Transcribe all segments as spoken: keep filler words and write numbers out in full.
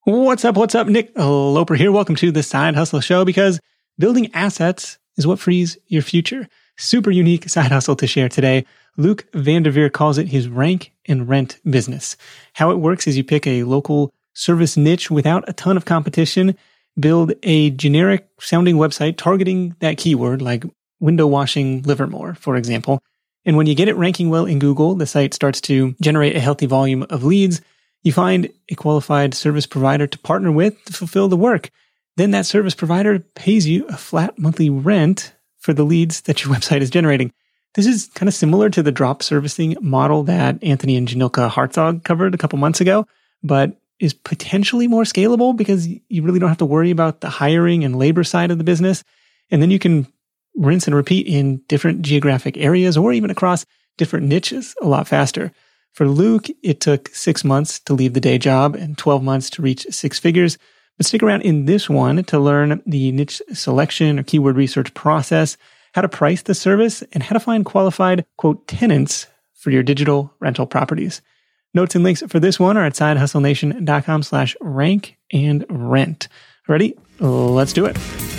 What's up? What's up? Nick Loper here. Welcome to the Side Hustle Show, because building assets is what frees your future. Super unique side hustle to share today. Luke Vanderveer calls it his rank and rent business. How it works is you pick a local service niche without a ton of competition, build a generic sounding website targeting that keyword, like window washing Livermore, for example. And when you get it ranking well in Google, the site starts to generate a healthy volume of leads. You find a qualified service provider to partner with to fulfill the work. Then that service provider pays you a flat monthly rent for the leads that your website is generating. This is kind of similar to the drop servicing model that Anthony and Janilka Hartzog covered a couple months ago, but is potentially more scalable because you really don't have to worry about the hiring and labor side of the business. And then you can rinse and repeat in different geographic areas or even across different niches a lot faster. For Luke, it took six months to leave the day job and twelve months to reach six figures. But stick around in this one to learn the niche selection or keyword research process, how to price the service, and how to find qualified, quote, tenants for your digital rental properties. Notes and links for this one are at sidehustlenation.com slash rank and rent. Ready? Let's do it.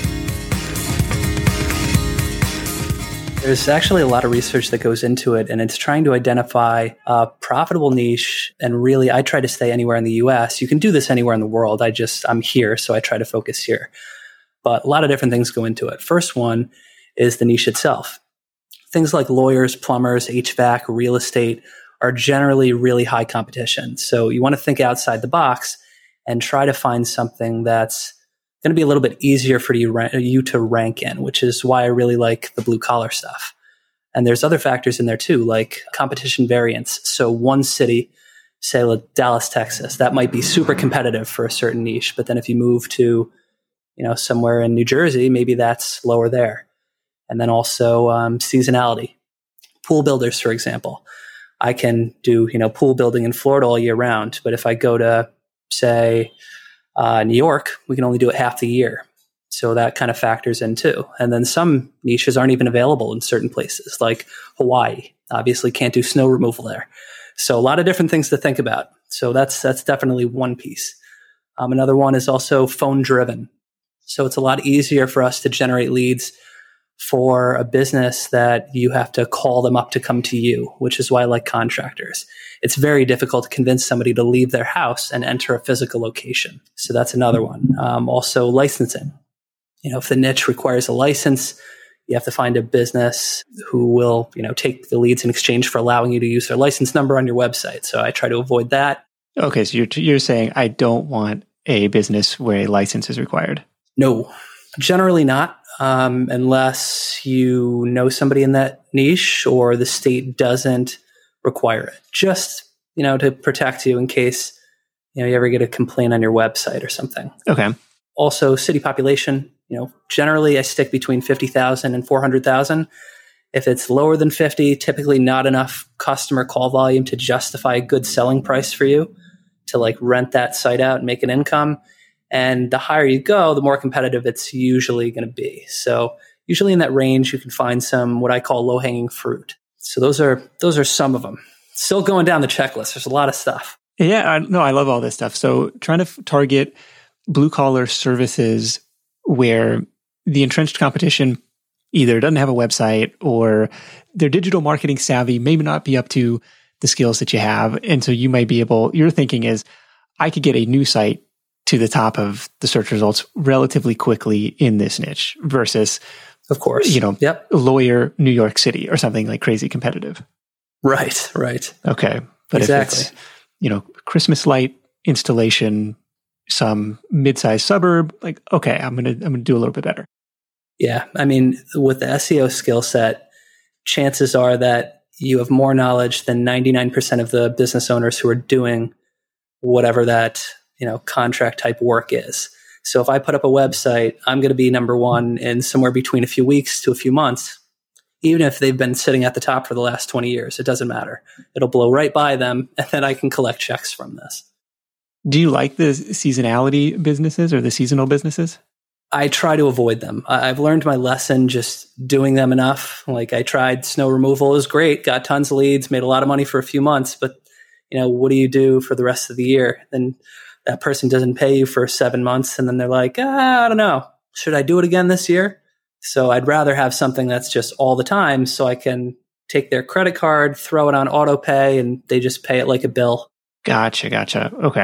There's actually a lot of research that goes into it, and it's trying to identify a profitable niche. And really, I try to stay anywhere in the U S. You can do this anywhere in the world. I just, I'm here, so I try to focus here. But a lot of different things go into it. First one is the niche itself. Things like lawyers, plumbers, H V A C, real estate are generally really high competition. So you want to think outside the box and try to find something that's going to be a little bit easier for you, you to rank in, which is why I really like the blue collar stuff. And there's other factors in there too, like competition variance. So one city, say like Dallas, Texas, that might be super competitive for a certain niche. But then if you move to, you know, somewhere in New Jersey, maybe that's lower there. And then also um, seasonality. Pool builders, for example. I can do, you know, pool building in Florida all year round. But if I go to, say, Uh, New York, we can only do it half the year. So that kind of factors in too. And then some niches aren't even available in certain places, like Hawaii. Obviously can't do snow removal there. So a lot of different things to think about. So that's that's definitely one piece. Um, another one is also phone driven. So it's a lot easier for us to generate leads for a business that you have to call them up to come to you, which is why I like contractors. It's very difficult to convince somebody to leave their house and enter a physical location. So that's another one. Um, also licensing. You know, if the niche requires a license, you have to find a business who will, you know, take the leads in exchange for allowing you to use their license number on your website. So I try to avoid that. Okay, so you're you're saying I don't want a business where a license is required? No, generally not. Um, unless you know somebody in that niche or the state doesn't require it. Just, you know, to protect you in case, you know, you ever get a complaint on your website or something. Okay. Also, city population, you know, generally I stick between fifty thousand and four hundred thousand. If it's lower than fifty, typically not enough customer call volume to justify a good selling price for you to like rent that site out and make an income. And the higher you go, the more competitive it's usually going to be. So usually in that range, you can find some what I call low-hanging fruit. So those are those are some of them. Still going down the checklist. There's a lot of stuff. Yeah, I, no, I love all this stuff. So trying to f- target blue-collar services where the entrenched competition either doesn't have a website or their digital marketing savvy may not be up to the skills that you have. And so you might be able, your thinking is, I could get a new site to the top of the search results relatively quickly in this niche versus, of course, you know, yep. lawyer, New York City or something like crazy competitive. Right, right. Okay. But exactly. if it's, you know, Christmas light installation, some mid-sized suburb, like, okay, I'm going to, I'm going to do a little bit better. Yeah. I mean, with the S E O skill set, chances are that you have more knowledge than ninety-nine percent of the business owners who are doing whatever that, you know, contract type work is. So if I put up a website, I'm going to be number one in somewhere between a few weeks to a few months. Even if they've been sitting at the top for the last twenty years, it doesn't matter. It'll blow right by them, and then I can collect checks from this. Do you like the seasonality businesses or the seasonal businesses? I try to avoid them. I've learned my lesson just doing them enough. Like I tried snow removal. It was great. Got tons of leads, made a lot of money for a few months. But, you know, what do you do for the rest of the year? Then that person doesn't pay you for seven months and then they're like, ah, I don't know, should I do it again this year? So I'd rather have something that's just all the time so I can take their credit card, throw it on auto pay, and they just pay it like a bill. Gotcha, gotcha. Okay.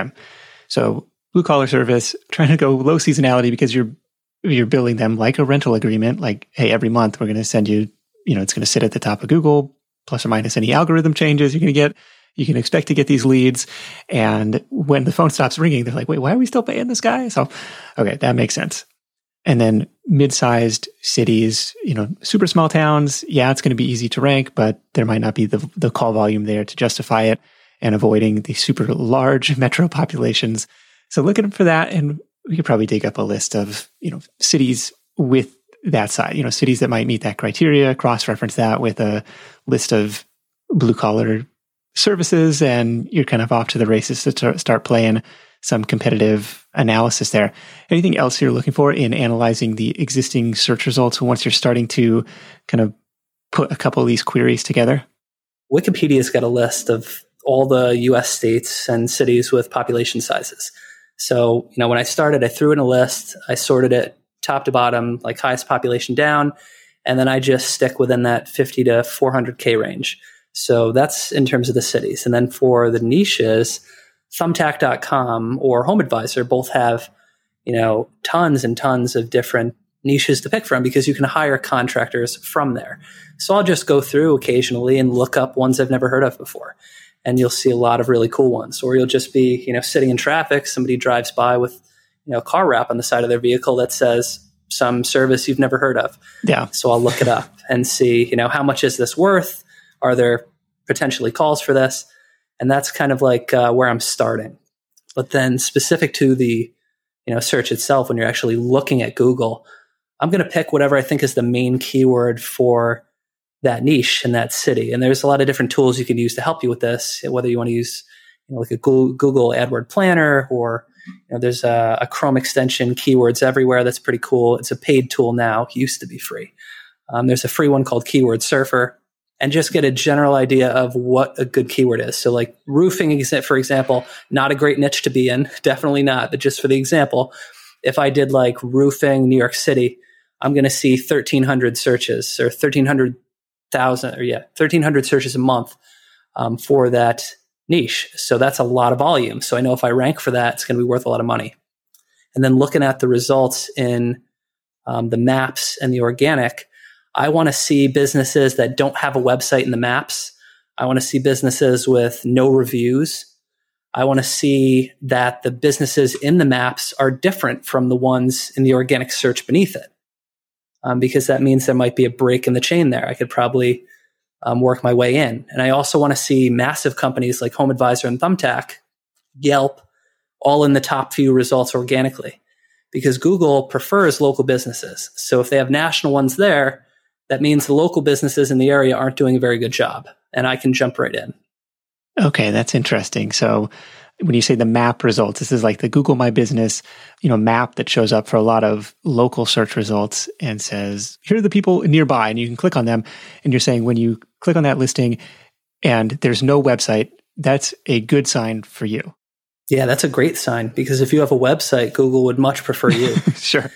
So blue collar service, trying to go low seasonality because you're you're billing them like a rental agreement, like, hey, every month we're going to send you, you know, it's going to sit at the top of Google, plus or minus any algorithm changes you're going to get. You can expect to get these leads. And when the phone stops ringing, they're like, wait, why are we still paying this guy? So, okay, that makes sense. And then mid-sized cities, you know, super small towns, yeah, it's going to be easy to rank, but there might not be the, the call volume there to justify it, and avoiding the super large metro populations. So looking for that, and we could probably dig up a list of, you know, cities with that side, you know, cities that might meet that criteria, cross-reference that with a list of blue-collar services, and you're kind of off to the races to start playing some competitive analysis there. Anything else you're looking for in analyzing the existing search results once you're starting to kind of put a couple of these queries together? Wikipedia's got a list of all the U S states and cities with population sizes. So, you know, when I started, I threw in a list, I sorted it top to bottom, like highest population down, and then I just stick within that fifty to four hundred K range. So that's in terms of the cities. And then for the niches, thumbtack dot com or HomeAdvisor both have, you know, tons and tons of different niches to pick from because you can hire contractors from there. So I'll just go through occasionally and look up ones I've never heard of before. And you'll see a lot of really cool ones. Or you'll just be, you know, sitting in traffic, somebody drives by with, you know, a car wrap on the side of their vehicle that says some service you've never heard of. Yeah. So I'll look it up and see, you know, how much is this worth? Are there potentially calls for this? And that's kind of like uh, where I'm starting. But then specific to the, you know, search itself, when you're actually looking at Google, I'm going to pick whatever I think is the main keyword for that niche in that city. And there's a lot of different tools you can use to help you with this, whether you want to use, you know, like a Google, Google AdWord Planner, or, you know, there's a, a Chrome extension, Keywords Everywhere. That's pretty cool. It's a paid tool now. It used to be free. Um, there's a free one called Keyword Surfer. And just get a general idea of what a good keyword is. So like roofing, for example, not a great niche to be in. Definitely not. But just for the example, if I did like roofing New York City, I'm going to see thirteen hundred searches or thirteen hundred thousand or yeah, thirteen hundred searches a month um, for that niche. So that's a lot of volume. So I know if I rank for that, it's going to be worth a lot of money. And then looking at the results in um, the maps and the organic, I want to see businesses that don't have a website in the maps. I want to see businesses with no reviews. I want to see that the businesses in the maps are different from the ones in the organic search beneath it, um, because that means there might be a break in the chain there. I could probably um, work my way in. And I also want to see massive companies like HomeAdvisor and Thumbtack, Yelp, all in the top few results organically, because Google prefers local businesses. So if they have national ones there, that means the local businesses in the area aren't doing a very good job, and I can jump right in. Okay, that's interesting. So when you say the map results, this is like the Google My Business, you know, map that shows up for a lot of local search results and says, here are the people nearby, and you can click on them. And you're saying when you click on that listing and there's no website, that's a good sign for you. Yeah, that's a great sign, because if you have a website, Google would much prefer you. Sure.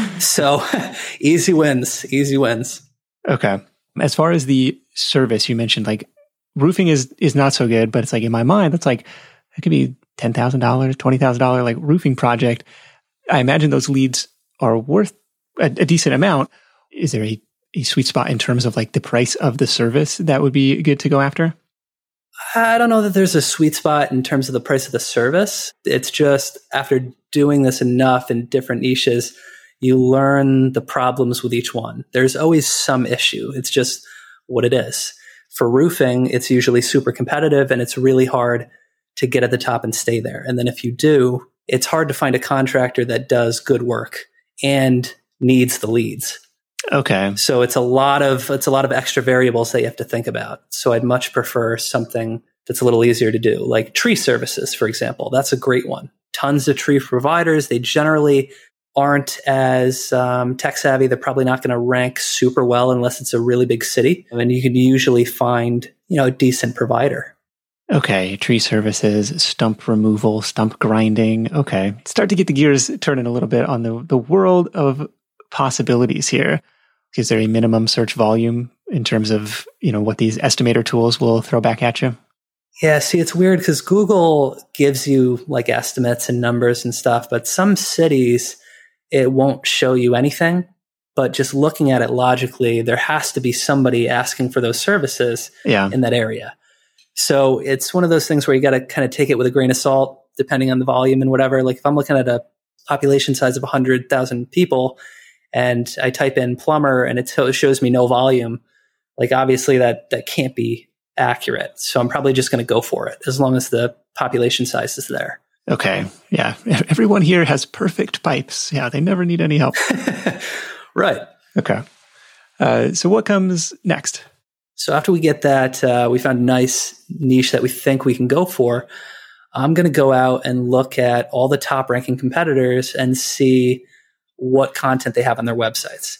So easy wins, easy wins. Okay. As far as the service, you mentioned like roofing is is not so good, but it's like in my mind, that's like, it could be ten thousand dollars, twenty thousand dollars like roofing project. I imagine those leads are worth a, a decent amount. Is there a, a sweet spot in terms of like the price of the service that would be good to go after? I don't know that there's a sweet spot in terms of the price of the service. It's just after doing this enough in different niches, you learn the problems with each one. There's always some issue. It's just what it is. For roofing, it's usually super competitive and it's really hard to get at the top and stay there. And then if you do, it's hard to find a contractor that does good work and needs the leads. Okay. So it's a lot of it's a lot of extra variables that you have to think about. So I'd much prefer something that's a little easier to do, like tree services, for example. That's a great one. Tons of tree providers. They generally aren't as um, tech savvy. They're probably not going to rank super well unless it's a really big city. I mean, you can usually find, you know, a decent provider. Okay, tree services, stump removal, stump grinding. Okay, start to get the gears turning a little bit on the, the world of possibilities here. Is there a minimum search volume in terms of, you know, what these estimator tools will throw back at you? Yeah, see, it's weird because Google gives you like estimates and numbers and stuff, but some cities, it won't show you anything. But just looking at it logically, there has to be somebody asking for those services yeah. in that area. So it's one of those things where you got to kind of take it with a grain of salt, depending on the volume and whatever. Like if I'm looking at a population size of one hundred thousand people and I type in plumber and it t- shows me no volume, like obviously that, that can't be accurate. So I'm probably just going to go for it as long as the population size is there. Okay. Yeah. Everyone here has perfect pipes. Yeah. They never need any help. Right. Okay. Uh, so what comes next? So after we get that, uh, we found a nice niche that we think we can go for. I'm going to go out and look at all the top ranking competitors and see what content they have on their websites.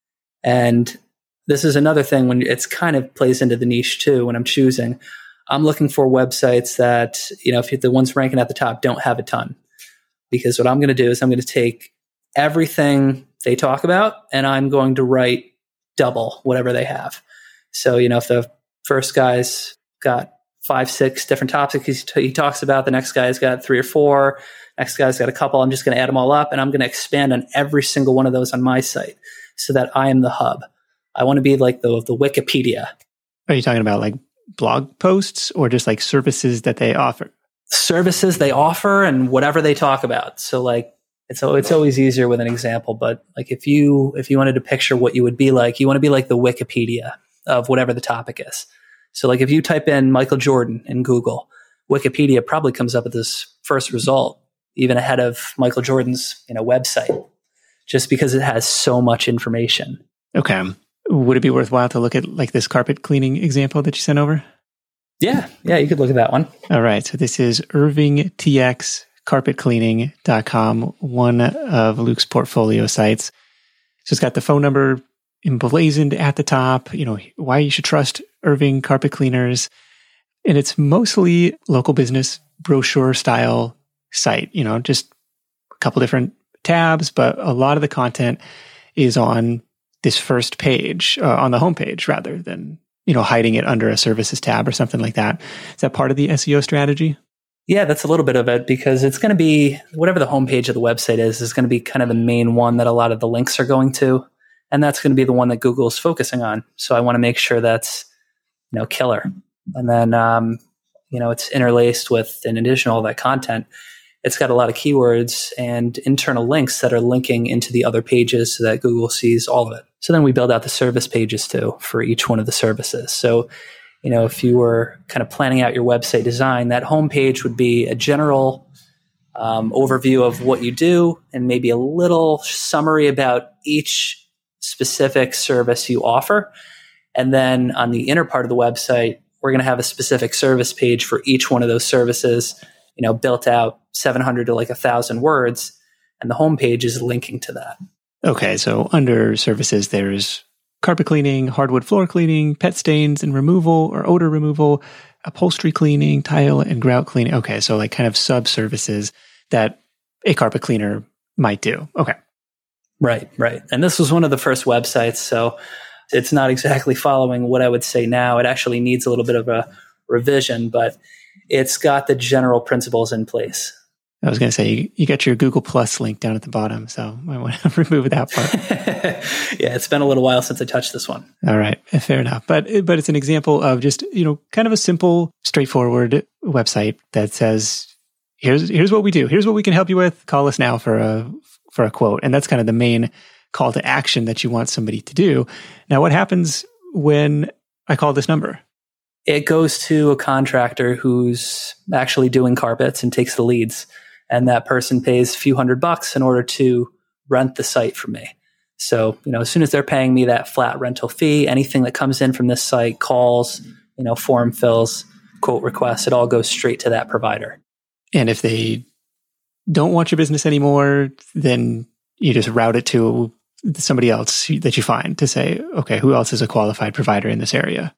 And this is another thing when it's kind of plays into the niche too. When I'm choosing, I'm looking for websites that, you know, if the ones ranking at the top don't have a ton, because what I'm going to do is I'm going to take everything they talk about and I'm going to write double whatever they have. So, you know, if the first guy's got five, six different topics he, t- he talks about, the next guy's got three or four, next guy's got a couple, I'm just going to add them all up and I'm going to expand on every single one of those on my site so that I am the hub. I want to be like the the Wikipedia. Are you talking about like blog posts or just like services that they offer? Services they offer and whatever they talk about. So like, it's it's always easier with an example, but like if you if you wanted to picture what you would be like, you want to be like the Wikipedia of whatever the topic is. So like if you type in Michael Jordan in Google, Wikipedia probably comes up with this first result, even ahead of Michael Jordan's, you know, website, just because it has so much information. Okay. Would it be worthwhile to look at like this carpet cleaning example that you sent over? Yeah. Yeah, you could look at that one. All right. So this is Irving T X carpet cleaning dot com, one of Luke's portfolio sites. So it's got the phone number emblazoned at the top, you know, why you should trust Irving Carpet Cleaners. And it's mostly local business brochure style site, you know, just a couple different tabs, but a lot of the content is on this first page, uh, on the homepage rather than, you know, hiding it under a services tab or something like that. Is that part of the S E O strategy? Yeah, that's a little bit of it because it's going to be, whatever the homepage of the website is, is going to be kind of the main one that a lot of the links are going to. And that's going to be the one that Google is focusing on. So I want to make sure that's, you know, killer. And then, um, you know, it's interlaced with, in addition to all that content, it's got a lot of keywords and internal links that are linking into the other pages so that Google sees all of it. So then we build out the service pages too for each one of the services. So, you know, if you were kind of planning out your website design, that homepage would be a general um, overview of what you do and maybe a little summary about each specific service you offer. And then on the inner part of the website, we're going to have a specific service page for each one of those services, you know, built out seven hundred to like a thousand words. And the homepage is linking to that. Okay. So under services, there's carpet cleaning, hardwood floor cleaning, pet stains and removal or odor removal, upholstery cleaning, tile and grout cleaning. Okay. So like kind of sub services that a carpet cleaner might do. Okay. Right, right. And this was one of the first websites, so it's not exactly following what I would say now. It actually needs a little bit of a revision, but it's got the general principles in place. I was going to say, you, you got your Google Plus link down at the bottom, so I want to remove that part. Yeah, it's been a little while since I touched this one. All right, fair enough. But but it's an example of just, you know, kind of a simple, straightforward website that says, here's here's what we do. Here's what we can help you with. Call us now for a for a quote. And that's kind of the main call to action that you want somebody to do. Now, what happens when I call this number? It goes to a contractor who's actually doing carpets and takes the leads. And that person pays a few hundred bucks in order to rent the site from me. So, you know, as soon as they're paying me that flat rental fee, anything that comes in from this site, calls, you know, form fills, quote requests, it all goes straight to that provider. And if they don't want your business anymore, then you just route it to somebody else that you find to say, okay, who else is a qualified provider in this area?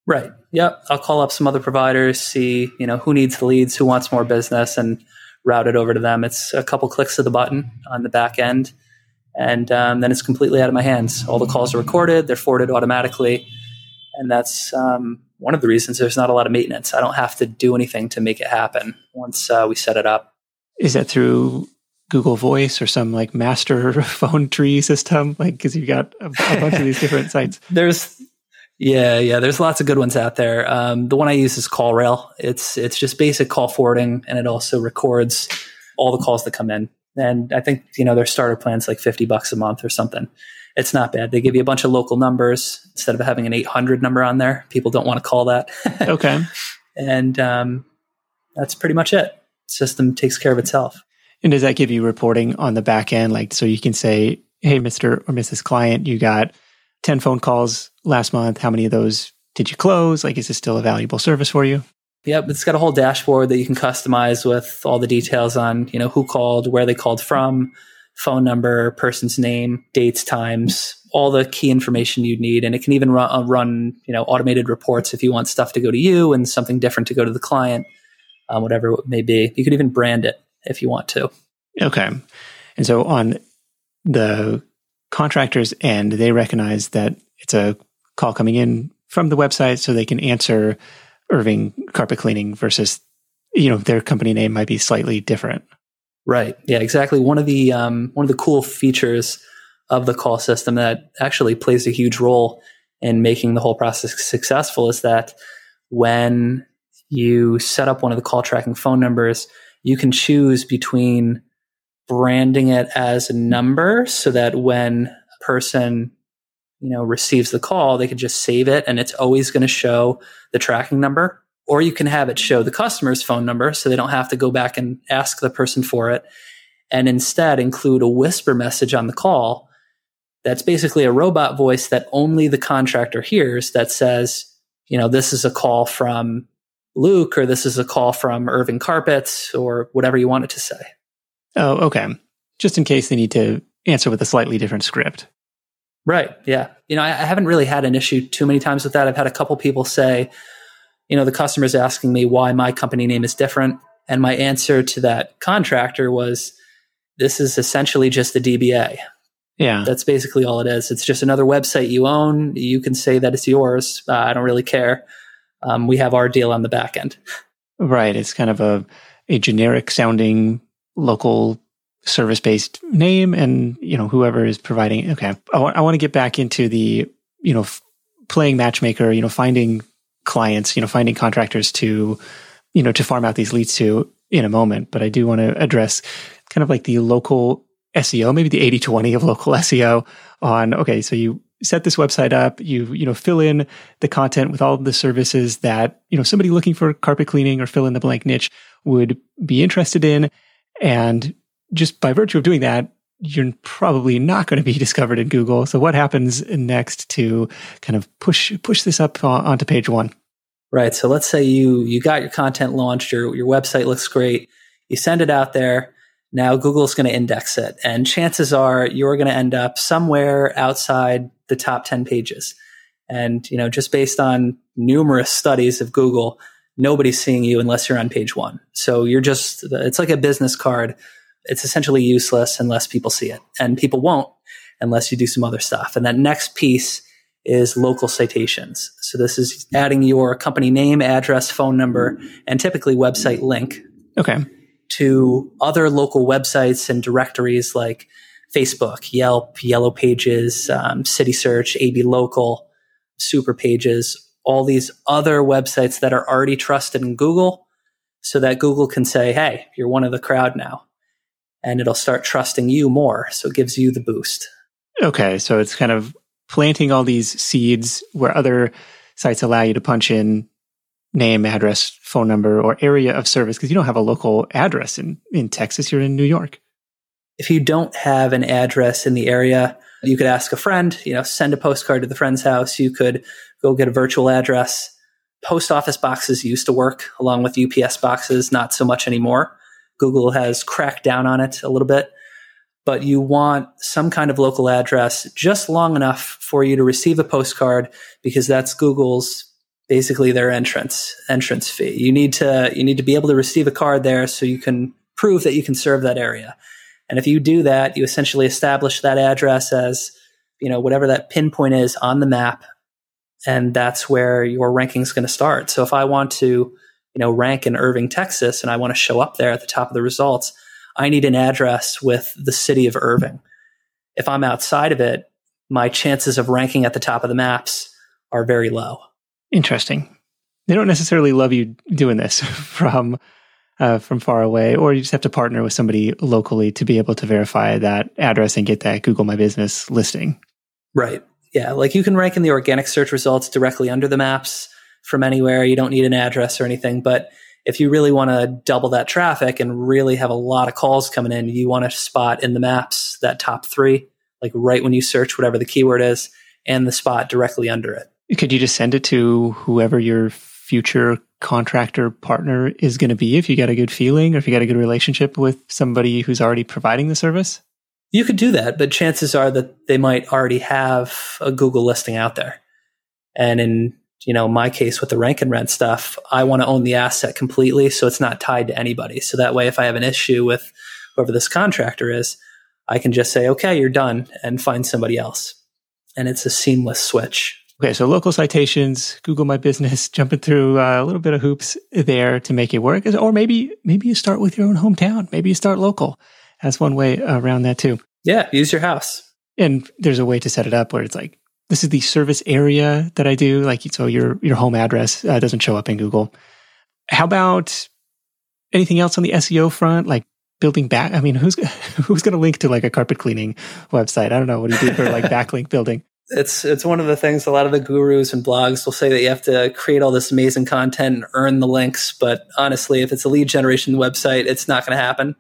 Right. Yep. I'll call up some other providers, see, you know, who needs the leads, who wants more business, and route it over to them. It's a couple clicks of the button on the back end. And um, then it's completely out of my hands. All the calls are recorded. They're forwarded automatically. And that's um, one of the reasons there's not a lot of maintenance. I don't have to do anything to make it happen once uh, we set it up. Is that through Google Voice or some like master phone tree system? Like, because you've got a, a bunch of these different sites. There's, yeah, yeah. There's lots of good ones out there. Um, the one I use is CallRail. It's it's just basic call forwarding, and it also records all the calls that come in. And I think, you know, their starter plan's like fifty bucks a month or something. It's not bad. They give you a bunch of local numbers instead of having an eight hundred number on there. People don't want to call that. Okay. And um, that's pretty much it. System takes care of itself. And does that give you reporting on the back end? Like, so you can say, hey, Mister or Missus Client, you got ten phone calls last month. How many of those did you close? Like, is this still a valuable service for you? Yep. It's got a whole dashboard that you can customize with all the details on, you know, who called, where they called from, phone number, person's name, dates, times, all the key information you need. And it can even run, run, you know, automated reports if you want stuff to go to you and something different to go to the client, um, whatever it may be. You could even brand it if you want to. Okay. And so on the contractor's end, they recognize that it's a call coming in from the website, so they can answer Irving Carpet Cleaning versus, you know, their company name might be slightly different. Right. Yeah, exactly. One of the um, one of the cool features of the call system that actually plays a huge role in making the whole process successful is that when you set up one of the call tracking phone numbers, you can choose between branding it as a number so that when a person, you know, receives the call, they can just save it and it's always going to show the tracking number. Or you can have it show the customer's phone number so they don't have to go back and ask the person for it, and instead include a whisper message on the call that's basically a robot voice that only the contractor hears that says, you know, this is a call from Luke, or this is a call from Irving Carpets, or whatever you want it to say. Oh, okay. Just in case they need to answer with a slightly different script. Right. Yeah. You know, I, I haven't really had an issue too many times with that. I've had a couple people say, you know, the customer's asking me why my company name is different. And my answer to that contractor was, this is essentially just a D B A. Yeah. That's basically all it is. It's just another website you own. You can say that it's yours. Uh, I don't really care. Um, we have our deal on the back end. Right. It's kind of a, a generic sounding local service-based name, and, you know, whoever is providing. Okay. I, w- I want to get back into the, you know, f- playing matchmaker, you know, finding clients, you know, finding contractors to, you know, to farm out these leads to in a moment. But I do want to address kind of like the local S E O, maybe the eighty twenty of local S E O on, okay, so you set this website up, you, you know, fill in the content with all of the services that, you know, somebody looking for carpet cleaning or fill in the blank niche would be interested in. And just by virtue of doing that, you're probably not going to be discovered in Google. So what happens next to kind of push push this up on, onto page one? Right. So let's say you you got your content launched, your your website looks great, you send it out there. Now Google's going to index it, and chances are you're going to end up somewhere outside the top ten pages. And, you know, just based on numerous studies of Google, nobody's seeing you unless you're on page one. So you're just, it's like a business card. It's essentially useless unless people see it, and people won't unless you do some other stuff. And that next piece is local citations. So this is adding your company name, address, phone number, and typically website link. Okay. To other local websites and directories like Facebook, Yelp, Yellow Pages, um, City Search, A B Local, Super Pages, all these other websites that are already trusted in Google, so that Google can say, hey, you're one of the crowd now. And it'll start trusting you more. So it gives you the boost. Okay. So it's kind of planting all these seeds where other sites allow you to punch in name, address, phone number, or area of service, because you don't have a local address in, in Texas, you're in New York. If you don't have an address in the area, you could ask a friend, you know, send a postcard to the friend's house. You could go get a virtual address. Post office boxes used to work along with U P S boxes, not so much anymore. Google has cracked down on it a little bit, but you want some kind of local address just long enough for you to receive a postcard, because that's Google's basically their entrance entrance fee. You need to you need to be able to receive a card there so you can prove that you can serve that area. And if you do that, you essentially establish that address as, you know, whatever that pinpoint is on the map, and that's where your ranking is going to start. So if I want to, you know, rank in Irving, Texas, and I want to show up there at the top of the results, I need an address with the city of Irving. If I'm outside of it, my chances of ranking at the top of the maps are very low. Interesting. They don't necessarily love you doing this from uh, from far away, or you just have to partner with somebody locally to be able to verify that address and get that Google My Business listing. Right. Yeah. Like you can rank in the organic search results directly under the maps from anywhere. You don't need an address or anything. But if you really want to double that traffic and really have a lot of calls coming in, you want to spot in the maps that top three, like right when you search whatever the keyword is, and the spot directly under it. Could you just send it to whoever your future contractor partner is going to be if you got a good feeling or if you got a good relationship with somebody who's already providing the service? You could do that, but chances are that they might already have a Google listing out there. And in, you know, my case with the rank and rent stuff, I want to own the asset completely so it's not tied to anybody. So that way, if I have an issue with whoever this contractor is, I can just say, okay, you're done, and find somebody else. And it's a seamless switch. Okay, so local citations, Google My Business, jumping through uh, a little bit of hoops there to make it work. Or maybe maybe you start with your own hometown. Maybe you start local. That's one way around that too. Yeah, use your house. And there's a way to set it up where it's like, this is the service area that I do. Like, so your your home address uh, doesn't show up in Google. How about anything else on the S E O front? Like building back, I mean, who's who's going to link to like a carpet cleaning website? I don't know. What do you do for like backlink building? It's it's one of the things a lot of the gurus and blogs will say that you have to create all this amazing content and earn the links. But honestly, if it's a lead generation website, it's not going to happen.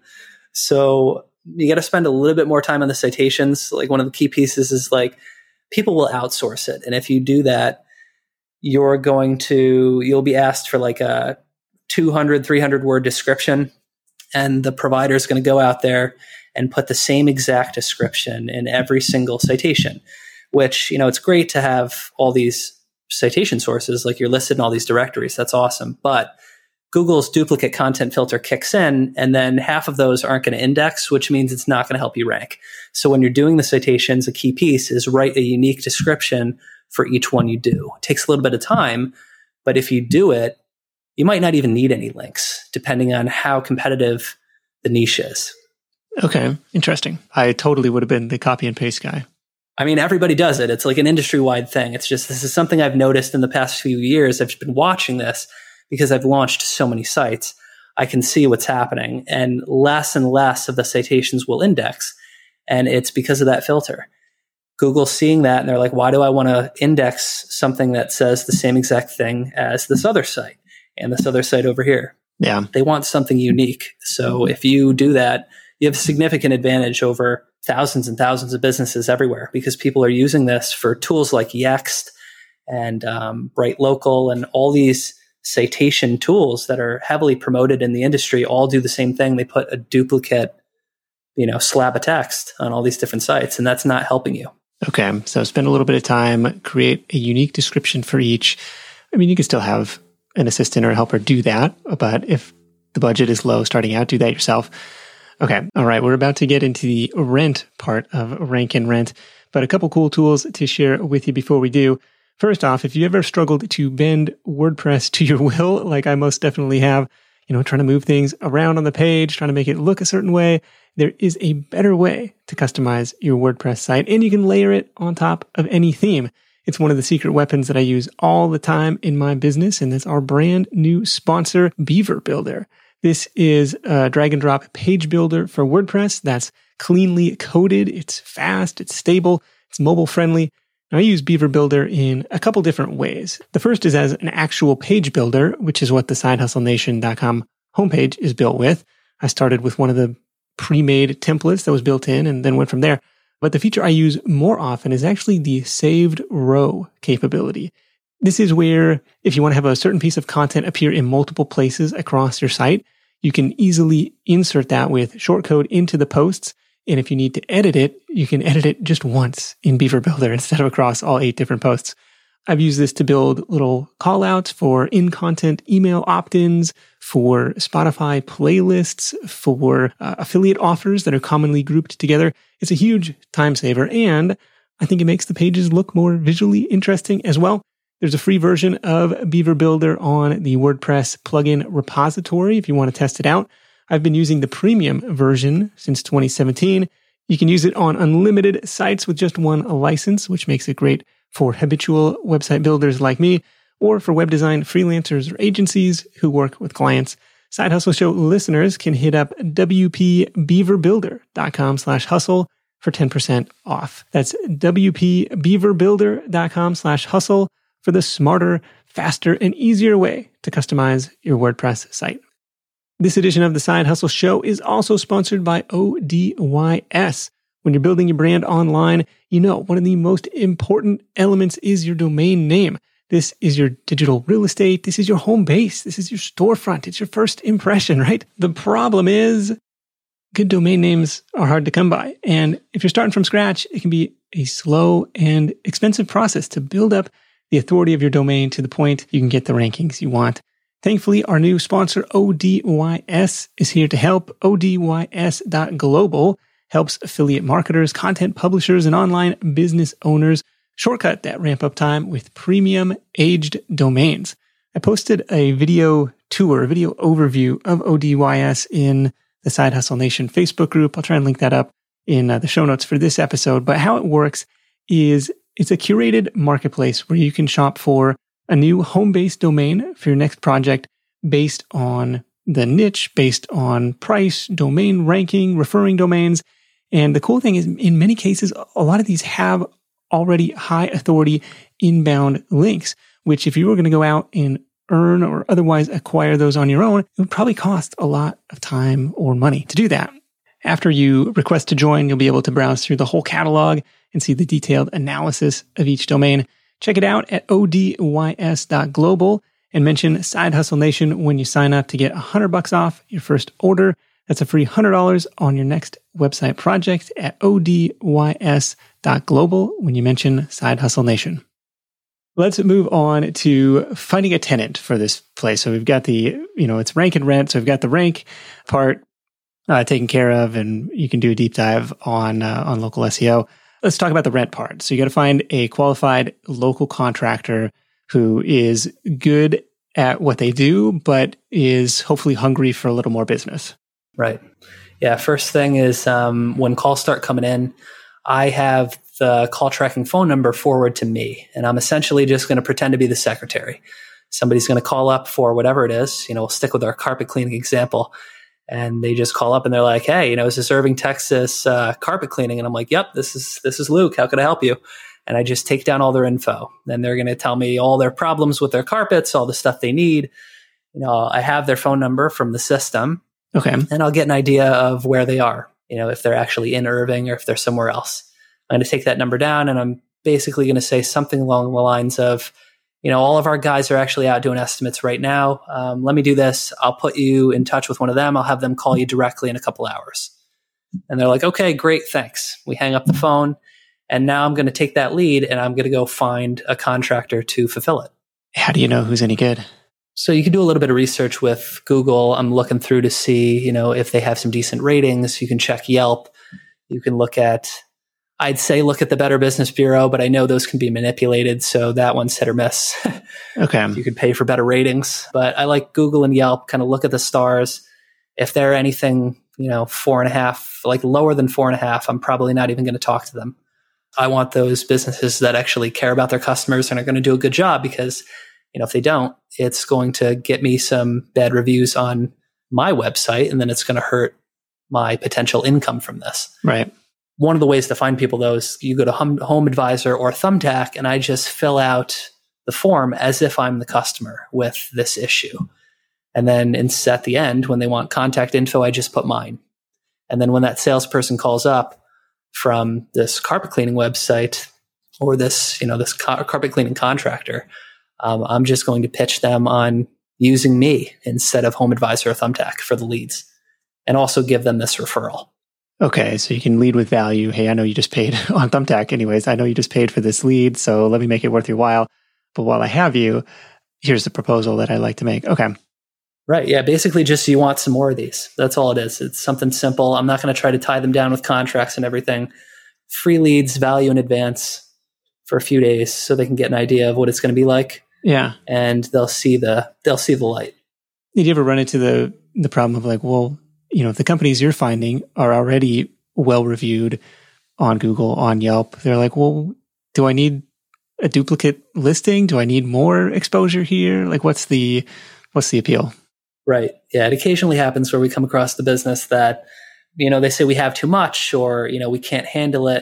So you got to spend a little bit more time on the citations. Like one of the key pieces is like people will outsource it. And if you do that, you're going to, you'll be asked for like a two hundred, three hundred word description. And the provider is going to go out there and put the same exact description in every single citation. Which, you know, it's great to have all these citation sources, like you're listed in all these directories. That's awesome. But Google's duplicate content filter kicks in, and then half of those aren't going to index, which means it's not going to help you rank. So when you're doing the citations, a key piece is write a unique description for each one you do. It takes a little bit of time, but if you do it, you might not even need any links, depending on how competitive the niche is. Okay, interesting. I totally would have been the copy and paste guy. I mean, everybody does it. It's like an industry-wide thing. It's just, this is something I've noticed in the past few years. I've been watching this because I've launched so many sites. I can see what's happening, and less and less of the citations will index. And it's because of that filter. Google's seeing that, and they're like, why do I want to index something that says the same exact thing as this other site and this other site over here? Yeah. They want something unique. So if you do that, you have a significant advantage over thousands and thousands of businesses everywhere, because people are using this for tools like Yext and um, Bright Local and all these citation tools that are heavily promoted in the industry all do the same thing. They put a duplicate, you know, slab of text on all these different sites, and that's not helping you. Okay. So spend a little bit of time, create a unique description for each. I mean, you can still have an assistant or a helper do that, but if the budget is low starting out, do that yourself. Okay. All right. We're about to get into the rent part of Rank and Rent, but a couple cool tools to share with you before we do. First off, if you ever struggled to bend WordPress to your will, like I most definitely have, you know, trying to move things around on the page, trying to make it look a certain way, there is a better way to customize your WordPress site, and you can layer it on top of any theme. It's one of the secret weapons that I use all the time in my business, and that's our brand new sponsor, Beaver Builder. This is a drag and drop page builder for WordPress that's cleanly coded. It's fast, it's stable, it's mobile friendly. Now, I use Beaver Builder in a couple different ways. The first is as an actual page builder, which is what the side hustle nation dot com homepage is built with. I started with one of the pre-made templates that was built in and then went from there. But the feature I use more often is actually the saved row capability. This is where if you want to have a certain piece of content appear in multiple places across your site, you can easily insert that with shortcode into the posts. And if you need to edit it, you can edit it just once in Beaver Builder instead of across all eight different posts. I've used this to build little call outs for in-content email opt-ins, for Spotify playlists, for uh, affiliate offers that are commonly grouped together. It's a huge time saver, and I think it makes the pages look more visually interesting as well. There's a free version of Beaver Builder on the WordPress plugin repository if you want to test it out. I've been using the premium version since twenty seventeen. You can use it on unlimited sites with just one license, which makes it great for habitual website builders like me, or for web design freelancers or agencies who work with clients. Side Hustle Show listeners can hit up wpbeaverbuilder.com slash hustle for ten percent off. That's wpbeaverbuilder.com slash hustle for the smarter, faster, and easier way to customize your WordPress site. This edition of the Side Hustle Show is also sponsored by O D Y S. When you're building your brand online, you know one of the most important elements is your domain name. This is your digital real estate. This is your home base. This is your storefront. It's your first impression, right? The problem is good domain names are hard to come by. And if you're starting from scratch, it can be a slow and expensive process to build up the authority of your domain to the point you can get the rankings you want. Thankfully, our new sponsor, O D Y S, is here to help. O D Y S dot global helps affiliate marketers, content publishers, and online business owners shortcut that ramp-up time with premium aged domains. I posted a video tour, a video overview of O D Y S in the Side Hustle Nation Facebook group. I'll try and link that up in uh, the show notes for this episode. But how it works is it's a curated marketplace where you can shop for a new home-based domain for your next project based on the niche, based on price, domain ranking, referring domains. And the cool thing is, in many cases, a lot of these have already high authority inbound links, which if you were going to go out and earn or otherwise acquire those on your own, it would probably cost a lot of time or money to do that. After you request to join, you'll be able to browse through the whole catalog and see the detailed analysis of each domain. Check it out at O D Y S dot global and mention Side Hustle Nation when you sign up to get one hundred bucks off your first order. That's a free one hundred dollars on your next website project at O D Y S dot global when you mention Side Hustle Nation. Let's move on to finding a tenant for this place. So we've got the, you know, it's rank and rent. So we've got the rank part uh, taken care of, and you can do a deep dive on uh, on local S E O. Let's talk about the rent part. So you got to find a qualified local contractor who is good at what they do, but is hopefully hungry for a little more business. Right. Yeah. First thing is um, when calls start coming in, I have the call tracking phone number forward to me, and I'm essentially just going to pretend to be the secretary. Somebody's going to call up for whatever it is. You know, we'll stick with our carpet cleaning example. And they just call up and they're like, "Hey, you know, is this Irving, Texas uh, carpet cleaning?" And I'm like, "Yep, this is this is Luke. How can I help you?" And I just take down all their info. Then they're going to tell me all their problems with their carpets, all the stuff they need. You know, I have their phone number from the system. Okay. And I'll get an idea of where they are. You know, if they're actually in Irving or if they're somewhere else. I'm going to take that number down, and I'm basically going to say something along the lines of, you know, all of our guys are actually out doing estimates right now. Um, let me do this. I'll put you in touch with one of them. I'll have them call you directly in a couple hours. And they're like, "Okay, great. Thanks." We hang up the phone. And now I'm going to take that lead and I'm going to go find a contractor to fulfill it. How do you know who's any good? So you can do a little bit of research with Google. I'm looking through to see, you know, if they have some decent ratings. You can check Yelp. You can look at, I'd say look at the Better Business Bureau, but I know those can be manipulated. So that one's hit or miss. Okay. You could pay for better ratings, but I like Google and Yelp, kind of look at the stars. If they're anything, you know, four and a half, like lower than four and a half, I'm probably not even going to talk to them. I want those businesses that actually care about their customers and are going to do a good job, because, you know, if they don't, it's going to get me some bad reviews on my website, and then it's going to hurt my potential income from this. Right. One of the ways to find people, though, is you go to Home, Home Advisor or Thumbtack, and I just fill out the form as if I'm the customer with this issue. And then it's at the end, when they want contact info, I just put mine. And then when that salesperson calls up from this carpet cleaning website or this, you know, this car- carpet cleaning contractor, um, I'm just going to pitch them on using me instead of Home Advisor or Thumbtack for the leads, and also give them this referral. Okay, so you can lead with value. Hey, I know you just paid on Thumbtack anyways. I know you just paid for this lead, so let me make it worth your while. But while I have you, here's the proposal that I'd like to make. Okay. Right. Yeah. Basically, just you want some more of these. That's all it is. It's something simple. I'm not going to try to tie them down with contracts and everything. Free leads, value in advance for a few days, so they can get an idea of what it's going to be like. Yeah. And they'll see the they'll see the light. Did you ever run into the the problem of like, well, you know, if the companies you're finding are already well reviewed on Google, on Yelp, they're like, well, do I need a duplicate listing? Do I need more exposure here? Like, what's the what's the appeal? Right. Yeah. It occasionally happens where we come across the business that, you know, they say we have too much, or, you know, we can't handle it.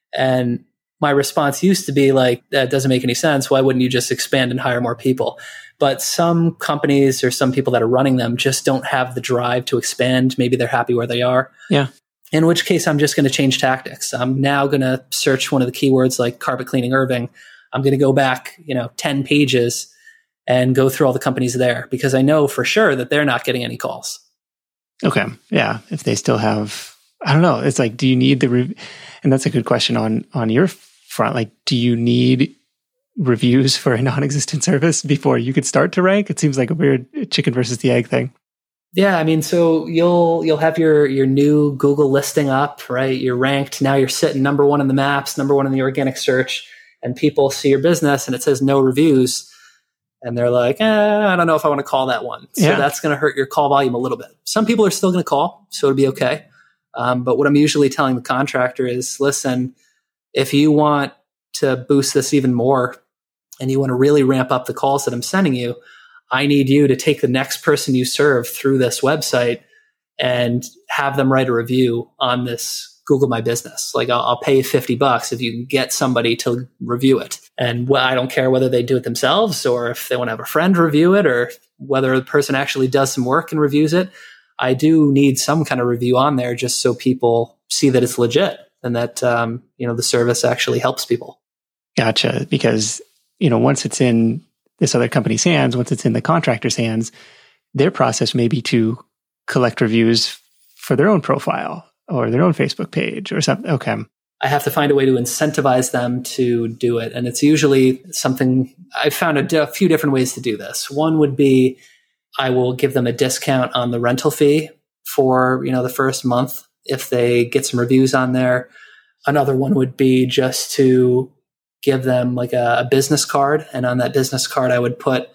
And my response used to be like, that doesn't make any sense. Why wouldn't you just expand and hire more people? But some companies or some people that are running them just don't have the drive to expand. Maybe they're happy where they are. Yeah. In which case, I'm just going to change tactics. I'm now going to search one of the keywords like carpet cleaning Irving. I'm going to go back, you know, ten pages and go through all the companies there, because I know for sure that they're not getting any calls. Okay. Yeah. If they still have, I don't know. It's like, do you need the, re- and that's a good question on, on your front. Like, do you need reviews for a non-existent service before you could start to rank? It seems like a weird chicken versus the egg thing. Yeah. I mean, so you'll, you'll have your, your new Google listing up, right? You're ranked. Now you're sitting number one in the maps, number one in the organic search, and people see your business and it says no reviews. And they're like, eh, I don't know if I want to call that one. So yeah. That's going to hurt your call volume a little bit. Some people are still going to call, so it'll be okay. Um, but what I'm usually telling the contractor is, listen, if you want to boost this even more and you want to really ramp up the calls that I'm sending you, I need you to take the next person you serve through this website and have them write a review on this Google My Business. Like, I'll, I'll pay you fifty bucks if you can get somebody to review it. And well, I don't care whether they do it themselves or if they want to have a friend review it, or whether the person actually does some work and reviews it. I do need some kind of review on there just so people see that it's legit and that, um, you know, the service actually helps people. Gotcha. Because, you know, once it's in this other company's hands, once it's in the contractor's hands, their process may be to collect reviews for their own profile or their own Facebook page or something. Okay. I have to find a way to incentivize them to do it. And it's usually something I've found a, d- a few different ways to do this. One would be I will give them a discount on the rental fee for, you know, the first month if they get some reviews on there. Another one would be just to give them like a, a business card. And on that business card, I would put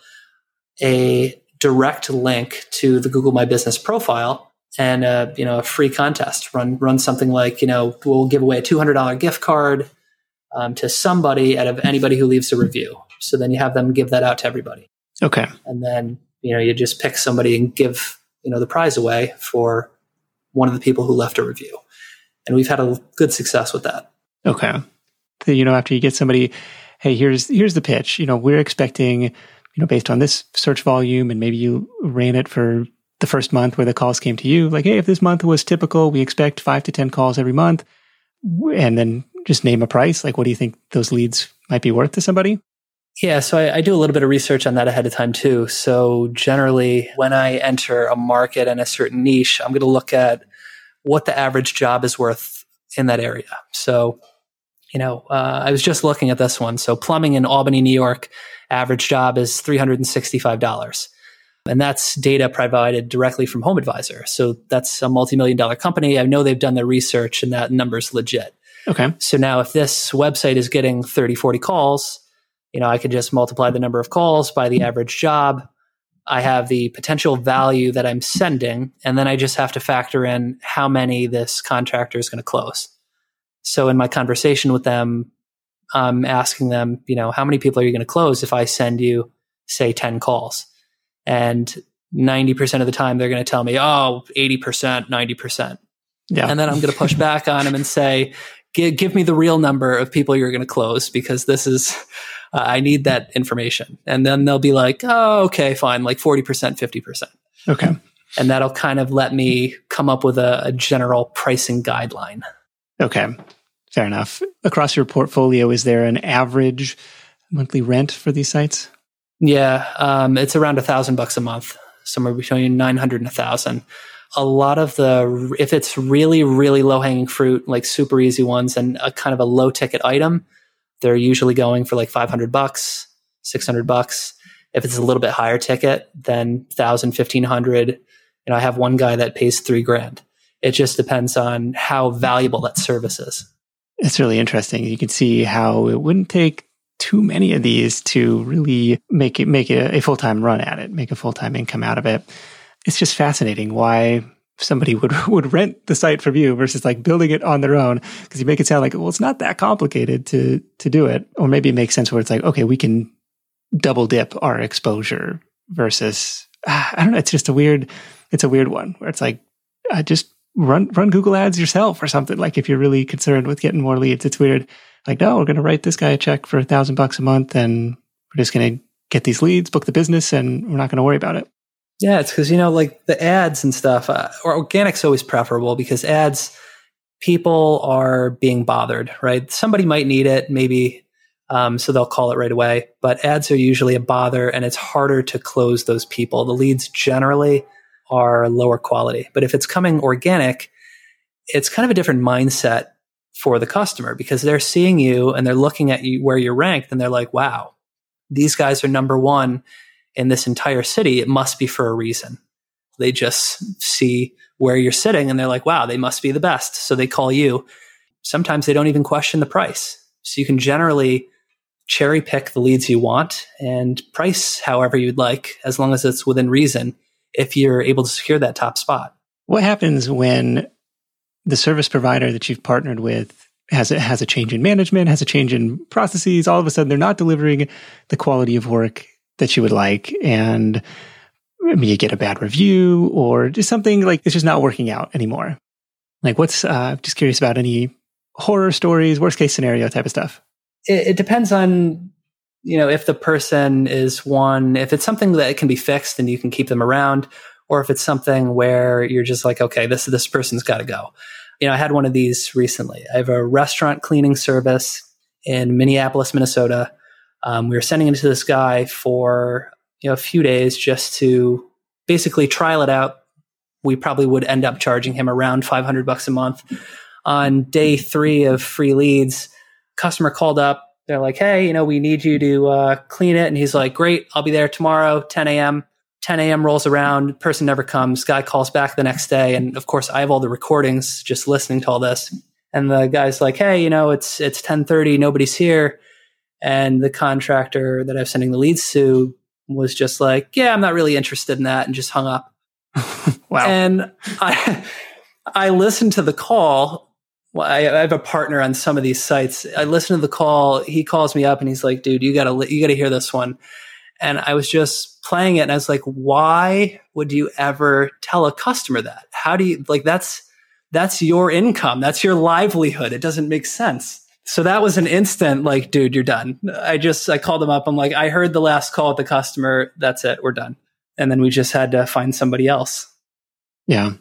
a direct link to the Google My Business profile and a, you know, a free contest. Run run something like, you know, we'll give away a two hundred dollars gift card um, to somebody out of anybody who leaves a review. So then you have them give that out to everybody. Okay. And then, you know, you just pick somebody and give, you know, the prize away for one of the people who left a review. And we've had a good success with that. Okay. So, you know, after you get somebody, hey, here's here's the pitch. You know, we're expecting, you know, based on this search volume, and maybe you ran it for the first month where the calls came to you, like, hey, if this month was typical, we expect five to ten calls every month, and then just name a price. Like, what do you think those leads might be worth to somebody? Yeah, so I, I do a little bit of research on that ahead of time too. So generally, when I enter a market and a certain niche, I'm going to look at what the average job is worth in that area. So, you know, uh, I was just looking at this one. So plumbing in Albany, New York, average job is three hundred sixty-five dollars. And that's data provided directly from HomeAdvisor. So that's a multi-million dollar company. I know they've done their research and that number's legit. Okay. So now if this website is getting thirty, forty calls, you know, I could just multiply the number of calls by the average job. I have the potential value that I'm sending, and then I just have to factor in how many this contractor is going to close. So in my conversation with them, I'm asking them, you know, how many people are you going to close if I send you, say, ten calls? And ninety percent of the time, they're going to tell me, oh, eighty percent, ninety percent. Yeah. And then I'm going to push back on them and say, give, give me the real number of people you're going to close, because this is, uh, I need that information. And then they'll be like, oh, okay, fine, like forty percent, fifty percent. Okay. And that'll kind of let me come up with a, a general pricing guideline. Okay. Fair enough. Across your portfolio, is there an average monthly rent for these sites? Yeah, um, it's around a thousand bucks a month, somewhere between nine hundred and a thousand. A lot of the, if it's really, really low hanging fruit, like super easy ones and a kind of a low ticket item, they're usually going for like five hundred bucks. six hundred bucks. If it's a little bit higher ticket, then thousand, fifteen hundred. You know, I have one guy that pays three grand. It just depends on how valuable that service is. It's really interesting. You can see how it wouldn't take too many of these to really make it make it a full-time run at it, make a full-time income out of it. It's just fascinating why somebody would would rent the site from you versus like building it on their own, because you make it sound like, well, it's not that complicated to to do it. Or maybe it makes sense where it's like, okay, we can double dip our exposure versus, I don't know. It's just a weird, it's a weird one where it's like, uh, just run run Google ads yourself or something. Like if you're really concerned with getting more leads, it's weird. Like, no, we're going to write this guy a check for a thousand bucks a month and we're just going to get these leads, book the business, and we're not going to worry about it. Yeah, it's because, you know, like the ads and stuff, uh, or organic's always preferable because ads, people are being bothered, right? Somebody might need it, maybe, um, so they'll call it right away. But ads are usually a bother and it's harder to close those people. The leads generally are lower quality. But if it's coming organic, it's kind of a different mindset for the customer because they're seeing you and they're looking at you where you're ranked and they're like, wow, these guys are number one in this entire city. It must be for a reason. They just see where you're sitting and they're like, wow, they must be the best. So they call you. Sometimes they don't even question the price. So you can generally cherry pick the leads you want and price however you'd like, as long as it's within reason, if you're able to secure that top spot. What happens when the service provider that you've partnered with has a, has a change in management, has a change in processes? All of a sudden, they're not delivering the quality of work that you would like, and I mean, you get a bad review or just something like it's just not working out anymore. Like, what's uh, just curious about any horror stories, worst case scenario type of stuff. It, it depends on, you know, if the person is one, if it's something that can be fixed and you can keep them around, or if it's something where you're just like, okay, this this person's got to go. You know, I had one of these recently. I have a restaurant cleaning service in Minneapolis, Minnesota. Um, we were sending it to this guy for, you know, a few days just to basically trial it out. We probably would end up charging him around five hundred bucks a month. On day three of free leads, customer called up. They're like, hey, you know, we need you to uh, clean it. And he's like, great, I'll be there tomorrow, ten a.m. ten a.m. rolls around, person never comes. Guy calls back the next day. And of course, I have all the recordings just listening to all this. And the guy's like, hey, you know, it's it's ten thirty, nobody's here. And the contractor that I was sending the leads to was just like, yeah, I'm not really interested in that, and just hung up. Wow. And I I listened to the call. Well, I, I have a partner on some of these sites. I listened to the call. He calls me up and he's like, dude, you gotta you gotta hear this one. And I was just playing it and I was like, why would you ever tell a customer that? How do you, like, that's, that's your income. That's your livelihood. It doesn't make sense. So that was an instant, like, dude, you're done. I just, I called him up. I'm like, I heard the last call with the customer. That's it. We're done. And then we just had to find somebody else. Yeah.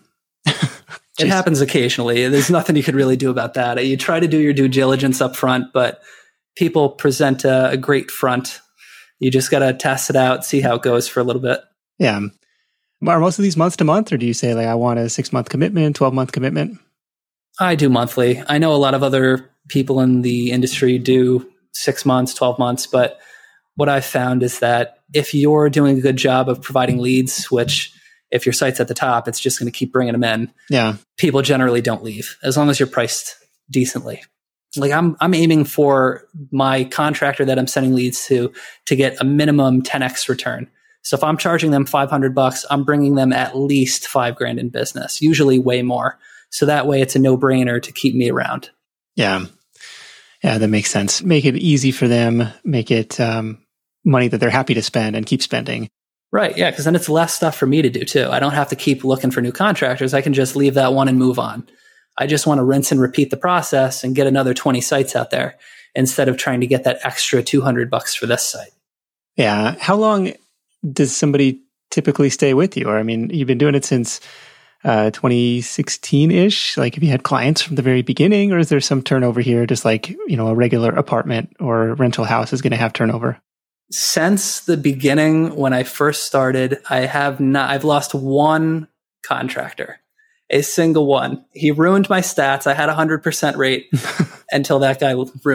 It happens occasionally. There's nothing you could really do about that. You try to do your due diligence up front, but people present a, a great front. You just got to test it out, see how it goes for a little bit. Yeah. Are most of these month to month, or do you say, like, I want a six month commitment, twelve month commitment? I do monthly. I know a lot of other people in the industry do six months, twelve months. But what I've found is that if you're doing a good job of providing leads, which if your site's at the top, it's just going to keep bringing them in. Yeah. People generally don't leave as long as you're priced decently. Like I'm, I'm aiming for my contractor that I'm sending leads to, to get a minimum ten x return. So if I'm charging them five hundred bucks, I'm bringing them at least five grand in business, usually way more. So that way it's a no brainer to keep me around. Yeah. Yeah, that makes sense. Make it easy for them, make it um, money that they're happy to spend and keep spending. Right. Yeah. Because then it's less stuff for me to do too. I don't have to keep looking for new contractors. I can just leave that one and move on. I just want to rinse and repeat the process and get another twenty sites out there instead of trying to get that extra two hundred bucks for this site. Yeah. How long does somebody typically stay with you? Or, I mean, you've been doing it since uh, twenty sixteen-ish. Like, have you had clients from the very beginning, or is there some turnover here? Just like, you know, a regular apartment or rental house is going to have turnover. Since the beginning, when I first started, I have not, I've lost one contractor, a single one. He ruined my stats. I had a hundred percent rate until that guy ruined it.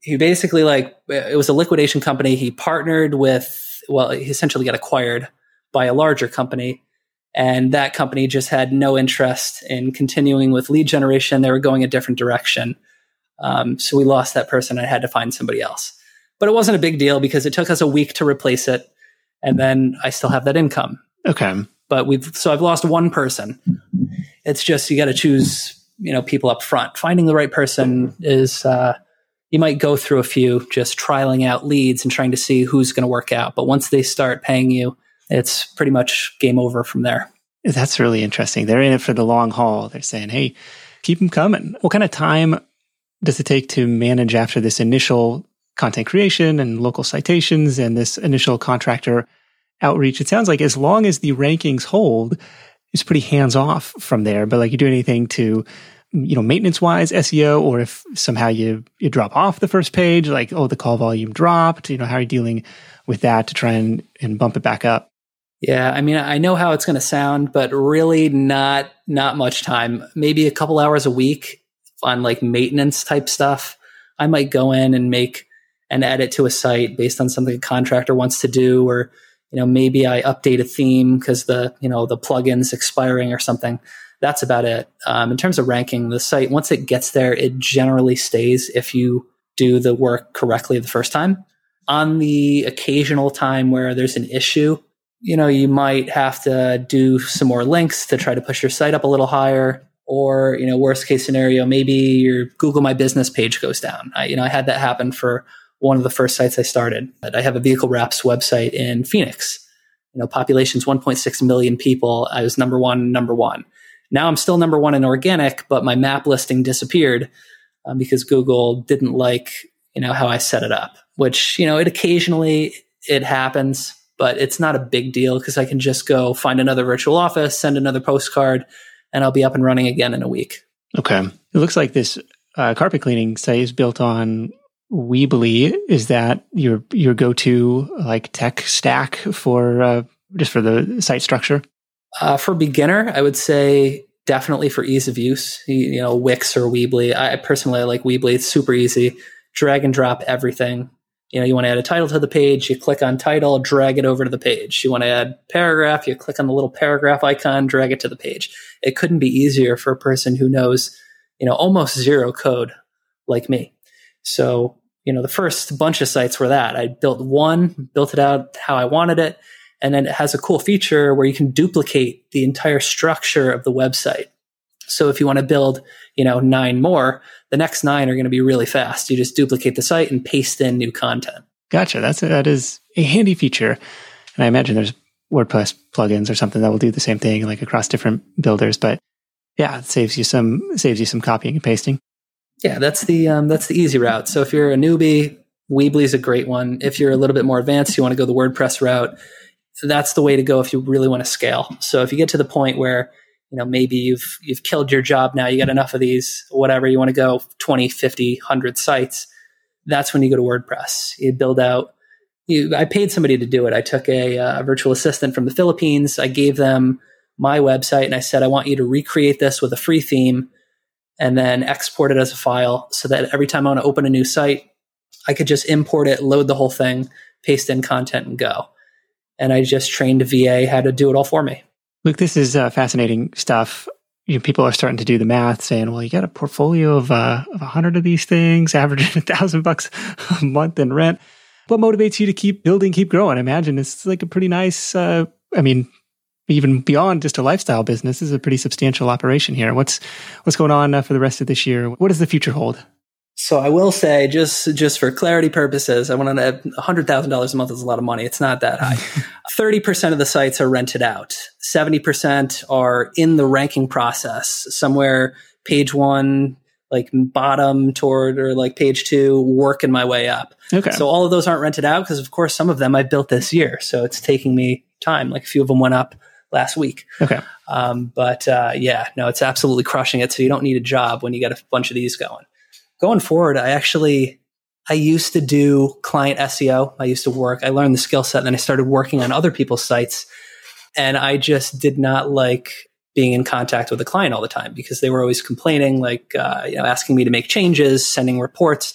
he basically like, it was a liquidation company. He partnered with, well, he essentially got acquired by a larger company. And that company just had no interest in continuing with lead generation. They were going a different direction. Um, so we lost that person and I had to find somebody else. But it wasn't a big deal because it took us a week to replace it. And then I still have that income. Okay. But we've, so I've lost one person. It's just, you got to choose, you know, people up front. Finding the right person is, uh, you might go through a few, just trialing out leads and trying to see who's going to work out. But once they start paying you, it's pretty much game over from there. That's really interesting. They're in it for the long haul. They're saying, hey, keep them coming. What kind of time does it take to manage after this initial content creation and local citations and this initial contractor outreach? It sounds like as long as the rankings hold, it's pretty hands off from there. But like, you do anything to, you know, maintenance wise, S E O, or if somehow you, you drop off the first page, like, oh, the call volume dropped, you know, how are you dealing with that to try and, and bump it back up? Yeah, I mean, I know how it's going to sound, but really not not much time. Maybe a couple hours a week on like maintenance type stuff. I might go in and make an edit to a site based on something a contractor wants to do, or you know, maybe I update a theme because the you know the plugin's expiring or something. That's about it. Um, in terms of ranking the site, once it gets there, it generally stays if you do the work correctly the first time. On the occasional time where there's an issue, you know, you might have to do some more links to try to push your site up a little higher, or, you know, worst case scenario, maybe your Google My Business page goes down. I, you know, I had that happen for one of the first sites I started. I have a vehicle wraps website in Phoenix. You know, population's one point six million people. I was number one, number one. Now I'm still number one in organic, but my map listing disappeared um, because Google didn't like, you know, how I set it up, which, you know, it occasionally, it happens. But it's not a big deal because I can just go find another virtual office, send another postcard, and I'll be up and running again in a week. Okay. It looks like this uh, carpet cleaning site is built on Weebly. Is that your your go-to like tech stack for uh, just for the site structure? Uh, for beginner, I would say definitely for ease of use. You, you know, Wix or Weebly. I personally I like Weebly. It's super easy. Drag and drop everything. You know, you want to add a title to the page, you click on title, drag it over to the page. You want to add paragraph, you click on the little paragraph icon, drag it to the page. It couldn't be easier for a person who knows, you know, almost zero code like me. So, you know, the first bunch of sites were that. I built one, built it out how I wanted it, and then it has a cool feature where you can duplicate the entire structure of the website. So if you want to build, you know, nine more, the next nine are going to be really fast. You just duplicate the site and paste in new content. Gotcha. That's a, that is a handy feature. And I imagine there's WordPress plugins or something that will do the same thing, like across different builders. But yeah, it saves you some saves you some copying and pasting. Yeah, that's the um, that's the easy route. So if you're a newbie, Weebly is a great one. If you're a little bit more advanced, you want to go the WordPress route. That's the way to go if you really want to scale. So if you get to the point where you know, maybe you've you've killed your job now, you got enough of these, whatever, you want to go twenty, fifty, one hundred sites, that's when you go to WordPress. You build out, you, I paid somebody to do it. I took a, a virtual assistant from the Philippines. I gave them my website and I said, I want you to recreate this with a free theme and then export it as a file so that every time I want to open a new site, I could just import it, load the whole thing, paste in content and go. And I just trained a V A how to do it all for me. Look, this is uh, fascinating stuff. You know, people are starting to do the math, saying, "Well, you got a portfolio of uh, of a hundred of these things, averaging a thousand bucks a month in rent. What motivates you to keep building, keep growing?" I imagine it's like a pretty nice. Uh, I mean, even beyond just a lifestyle business, this is a pretty substantial operation here. What's what's going on uh, for the rest of this year? What does the future hold? So I will say, just just for clarity purposes, I want to add one hundred thousand dollars a month is a lot of money. It's not that high. thirty percent of the sites are rented out. seventy percent are in the ranking process, somewhere page one, like bottom toward, or like page two, working my way up. Okay. So all of those aren't rented out because, of course, some of them I built this year. So it's taking me time. Like a few of them went up last week. Okay. Um, but uh, yeah, no, it's absolutely crushing it. So you don't need a job when you got a bunch of these going. Going forward, I actually, I used to do client S E O. I used to work, I learned the skill set and then I started working on other people's sites. And I just did not like being in contact with the client all the time because they were always complaining, like, uh, you know, asking me to make changes, sending reports.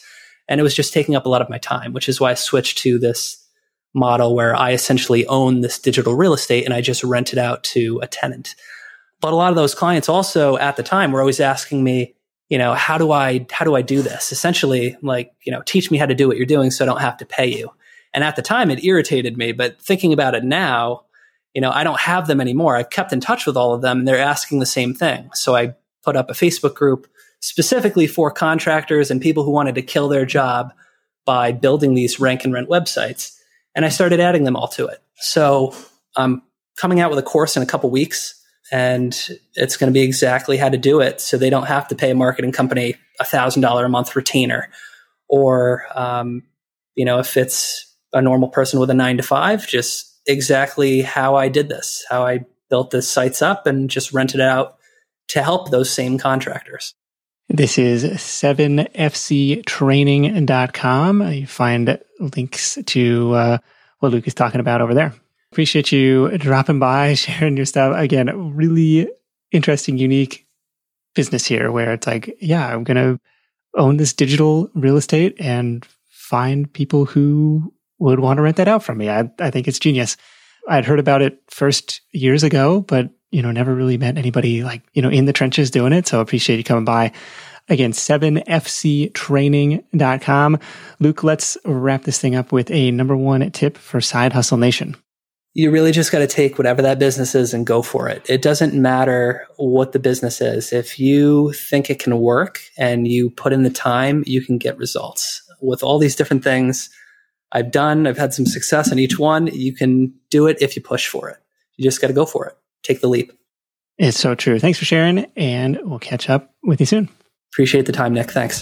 And it was just taking up a lot of my time, which is why I switched to this model where I essentially own this digital real estate and I just rent it out to a tenant. But a lot of those clients also at the time were always asking me, you know, how do I, how do I do this? Essentially, like, you know, teach me how to do what you're doing so I don't have to pay you. And at the time it irritated me, but thinking about it now, you know, I don't have them anymore. I've kept in touch with all of them and they're asking the same thing. So I put up a Facebook group specifically for contractors and people who wanted to kill their job by building these rank and rent websites. And I started adding them all to it. So I'm coming out with a course in a couple weeks, and it's going to be exactly how to do it so they don't have to pay a marketing company a one thousand dollars a month retainer. Or, um, you know, if it's a normal person with a nine to five, just exactly how I did this, how I built the sites up and just rented it out to help those same contractors. This is seven f c training dot com. You find links to uh, what Luke is talking about over there. Appreciate you dropping by, sharing your stuff. Again, really interesting, unique business here where it's like, yeah, I'm going to own this digital real estate and find people who would want to rent that out from me. I, I think it's genius. I'd heard about it first years ago, but you know, never really met anybody like, you know, in the trenches doing it. So I appreciate you coming by. Again, seven f c training dot com. Luke, let's wrap this thing up with a number one tip for Side Hustle Nation. You really just got to take whatever that business is and go for it. It doesn't matter what the business is. If you think it can work and you put in the time, you can get results. With all these different things I've done, I've had some success in each one. You can do it if you push for it. You just got to go for it. Take the leap. It's so true. Thanks for sharing, and we'll catch up with you soon. Appreciate the time, Nick. Thanks.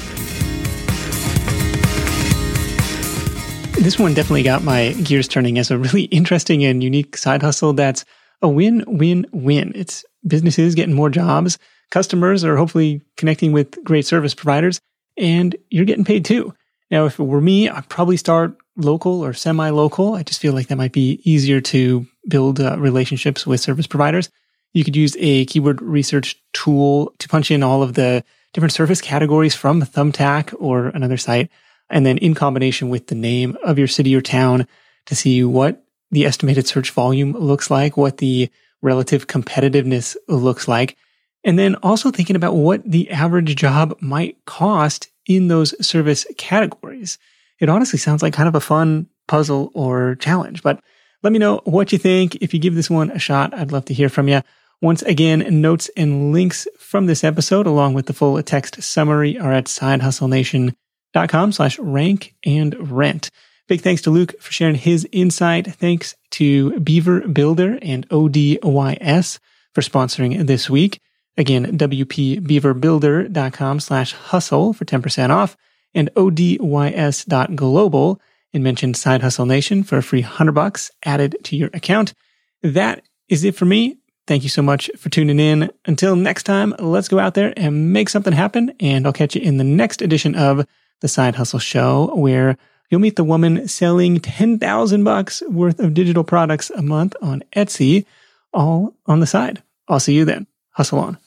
This one definitely got my gears turning as a really interesting and unique side hustle that's a win-win-win. It's businesses getting more jobs, customers are hopefully connecting with great service providers, and you're getting paid too. Now, if it were me, I'd probably start local or semi-local. I just feel like that might be easier to build uh, relationships with service providers. You could use a keyword research tool to punch in all of the different service categories from Thumbtack or another site, and then in combination with the name of your city or town to see what the estimated search volume looks like, what the relative competitiveness looks like, and then also thinking about what the average job might cost in those service categories. It honestly sounds like kind of a fun puzzle or challenge, but let me know what you think. If you give this one a shot, I'd love to hear from you. Once again, notes and links from this episode, along with the full text summary, are at sidehustlenation.com slash rank and rent. Big thanks to Luke for sharing his insight. Thanks to Beaver Builder and O D Y S for sponsoring this week. Again, w p beaver builder dot com slash hustle for ten percent off, and O D Y S dot global, and mention Side Hustle Nation for a free one hundred bucks added to your account. That is it for me. Thank you so much for tuning in. Until next time, let's go out there and make something happen, and I'll catch you in the next edition of the Side Hustle Show, where you'll meet the woman selling ten thousand bucks worth of digital products a month on Etsy, all on the side. I'll see you then. Hustle on.